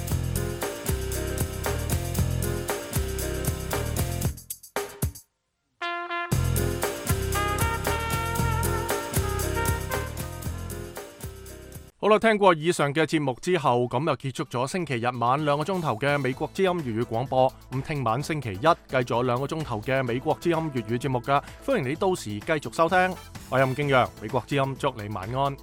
好啦，聽過以上嘅節目之後，咁就結束咗星期日晚2個鐘頭嘅美國之音粵語廣播。咁聽晚星期一繼續有2個鐘頭嘅美國之音粵語節目㗎，歡迎你到時繼續收聽。我係任敬陽，美國之音祝你晚安。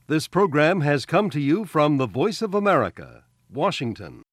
This program has come to you from the Voice of America, Washington.